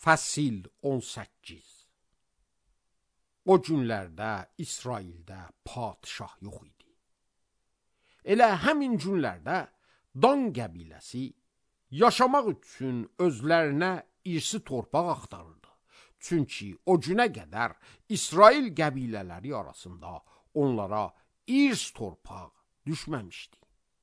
Fəsil 18. O günlərdə İsraildə padişah yox idi. Elə həmin günlərdə Dan qəbiləsi yaşamaq üçün özlərinə irsi torpaq axtarırdı. Çünki o günə qədər İsrail qəbilələri arasında onlara irs torpaq düşməmişdi.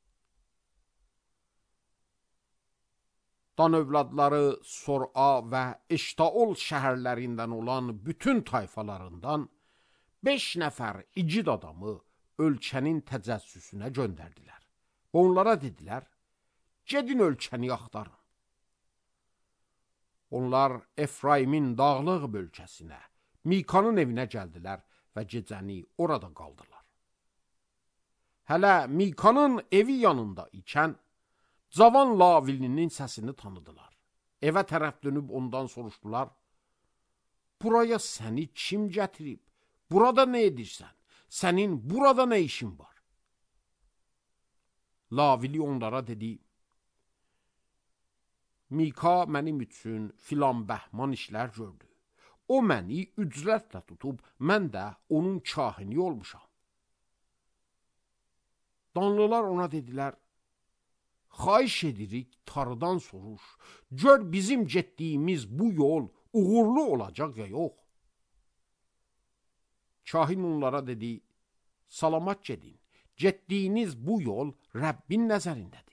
Dan övladları Sor'a və Eştaol şəhərlərindən olan bütün tayfalarından 5 nəfər igid adamı ölkənin təcəssüsünə göndərdilər. Onlara dedilər, gedin ölkəni axtarın. Onlar Efraimin dağlıq bölgəsinə, Mikanın evinə gəldilər və gecəni orada qaldılar. Hələ Mikanın evi yanında ikən, cavan Lavilinin səsini tanıdılar. Evə tərəf dönüb ondan soruşdular, buraya səni kim gətirib? Burada nə edirsən? Sənin burada nə işin var? Lavili onlara dedi, Mika mənim üçün filan bəhman işlər gördü. O məni ücrətlə tutub, mən də onun kahini olmuşam. Danlılar ona dedilər, xahiş edirik tarıdan soruş, gör bizim getdiyimiz bu yol uğurlu olacaq ya yox. Kahin onlara dedi, salamat gedin, getdiyiniz bu yol Rəbbin nəzərindədir.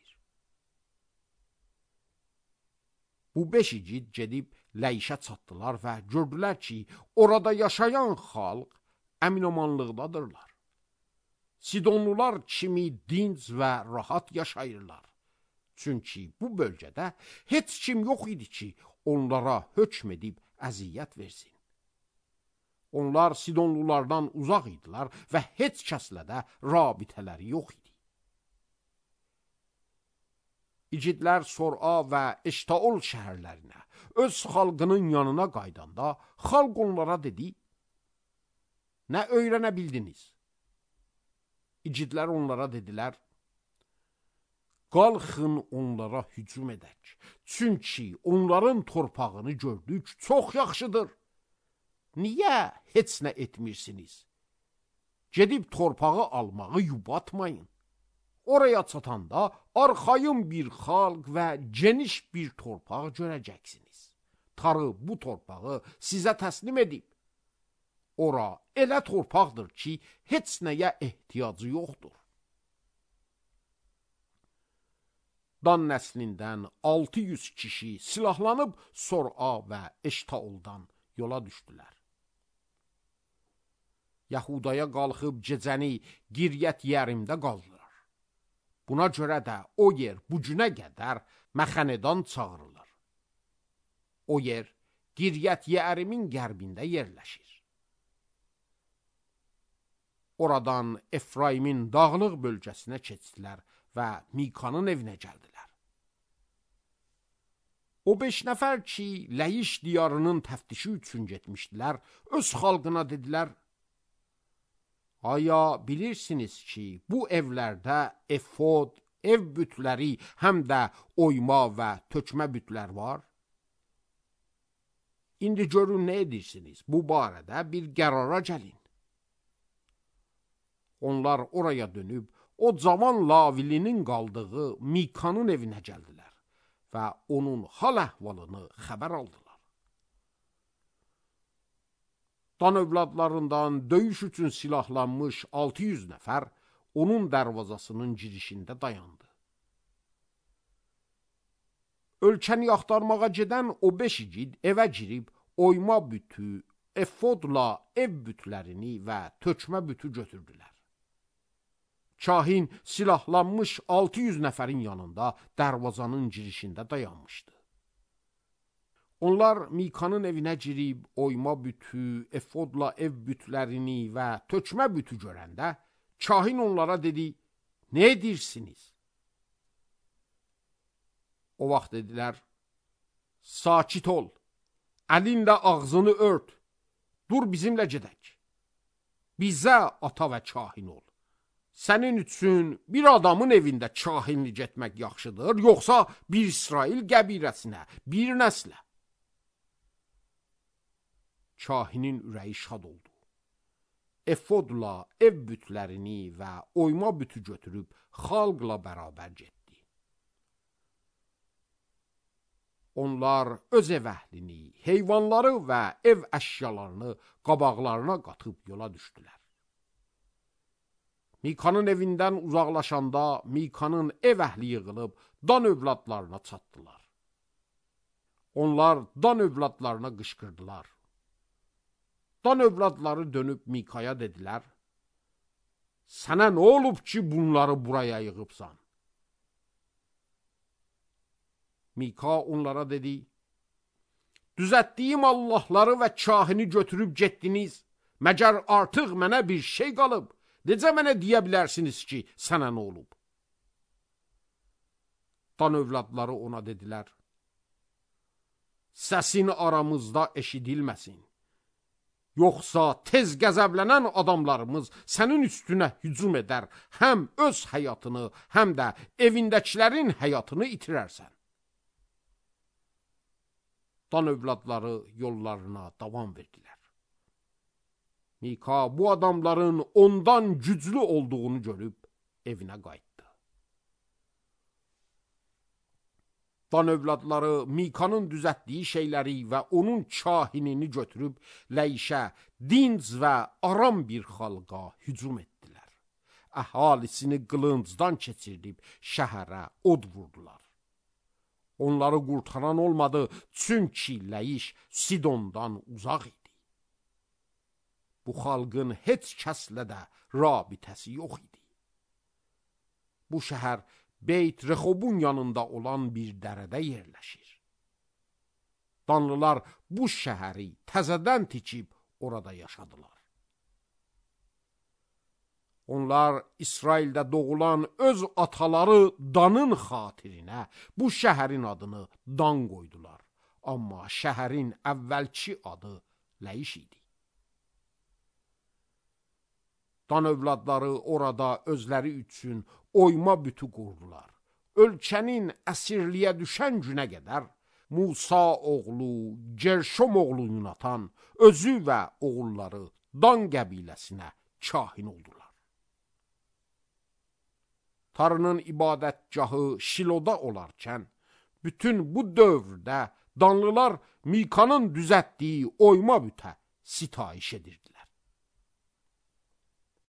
Bu 5 igid gedib Ləyişə çatdılar və gördülər ki, orada yaşayan xalq əminamanlıqdadırlar. Sidonlular kimi dinc və rahat yaşayırlar. Çünki bu bölgədə heç kim yox idi ki, onlara hökm edib əziyyət versin. Onlar Sidonlulardan uzaq idilər və heç kəslə də rabitələri yox idi. İgidlər Sor'a və Eştaol şəhərlərinə, öz xalqının yanına qaydanda, xalq onlara dedi, nə öyrənə bildiniz? İgidlər onlara dedilər, qalxın onlara hücum edək, çünki onların torpağını gördük, çox yaxşıdır. Niyə heç nə etmirsiniz? Gedib torpağı almağı yubatmayın. Oraya çatanda arxayın bir xalq və geniş bir torpaq görəcəksiniz. Tarı bu torpağı sizə təslim edib. Ora elə torpaqdır ki, heç nəyə ehtiyacı yoxdur. Dan nəslindən 600 kişi silahlanıb Sor'a və Eştaoldan yola düşdülər. Yahudaya qalxıb gecəni Giryət Yerimdə qaldılar. Buna görə də o yer bu günə qədər Məxanedan çağırılır. O yer Giryət Yerimin qərbində yerləşir. Oradan Efraimin dağlıq bölgəsinə keçdilər və Mikanın evinə gəldilər. O 5 nəfər ki, Ləyiş diyarının təftişi üçün getmişdilər, öz xalqına dedilər, aya bilirsiniz ki, bu evlərdə efod, ev bütləri, həm də oyma və tökmə bütlər var? İndi görün nə edirsiniz? Bu barədə bir qərara gəlin. Onlar oraya dönüb, o cavan Lavilinin qaldığı Mikanın evinə gəldilər və onun hal əhvalını xəbər aldılar. Dan övladlarından döyüş üçün silahlanmış 600 nəfər onun dərvazasının girişində dayandı. Ölkəni axtarmağa gedən o 5 igid evə girib oyma bütü, efodla ev bütlərini və tökmə bütü götürdülər. Kahin silahlanmış 600 nəfərin yanında dərvazanın girişində dayanmışdı. Onlar Mikanın evinə girib oyma bütü, efodla ev bütlərini və tökmə bütü görəndə, kahin onlara dedi, nə edirsiniz? O vaxt dedilər, sakit ol, əlinlə ağzını ört, dur bizimlə gedək. Bizə ata və kahin ol. Sənin üçün bir adamın evində kahinlik etmək yaxşıdır, yoxsa bir İsrail qəbiləsinə, bir nəslə? Kahinin ürəyi şad oldu. Efodla ev bütlərini və oyma bütü götürüb xalqla bərabər getdi. Onlar öz ev əhlini, heyvanları və ev əşyalarını qabaqlarına qatıb yola düşdülər. Mikanın evindən uzaqlaşanda Mikanın ev əhli yığılıb Dan övladlarına çatdılar. Onlar Dan övladlarına qışqırdılar. Dan övladları dönüb Mikaya dedilər, sənə nə olub ki, bunları buraya yığıbsan? Mika onlara dedi, düzəltdiyim Allahları və kahini götürüb getdiniz, məgər artıq mənə bir şey qalıb, necə mənə deyə bilərsiniz ki, sənə nə olub? Dan övladları ona dedilər, səsin aramızda eşidilməsin. Yoxsa tez qəzəblənən adamlarımız sənin üstünə hücum edər, həm öz həyatını, həm də evindəkilərin həyatını itirərsən. Dan övladları yollarına davam verdilər. Mika bu adamların ondan güclü olduğunu görüb evinə qayıtdı. Dan övladları Mikanın düzəltdiyi şeyləri və onun kahinini götürüb Ləyişə, dinc və aram bir xalqa hücum etdilər. Əhalisini qılıncdan keçirdib şəhərə od vurdular. Onları qurtaran olmadı, çünki Ləyiş Sidondan uzaq idi. Bu xalqın heç kəslə də rabitəsi yox idi. Bu şəhər Beyt Rexobun yanında olan bir dərədə yerləşir. Danlılar bu şəhəri təzədən tikib orada yaşadılar. Onlar İsraildə doğulan öz ataları Danın xatirinə bu şəhərin adını Dan qoydular. Amma şəhərin əvvəlki adı Ləyiş idi. Dan övladları orada özləri üçün oyma bütü qurdular. Ölkənin əsirliyə düşən günə qədər Musa oğlu, Gerşom oğlu Yunatan özü və oğulları Dan qəbiləsinə kahin oldular. Tanrının ibadətgahı Şiloda olarkən, bütün bu dövrdə Danlılar Mikanın düzəltdiyi oyma bütə sitayiş edirdilər.